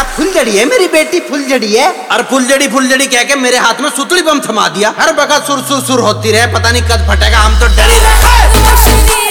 फुलझड़ी है मेरी बेटी, फुलझड़ी है। और फुलझड़ी कह के मेरे हाथ में सुतली बम थमा दिया। हर बगल सुर सुर सुर होती रहे, पता नहीं कब फटेगा, हम तो डरे रहे।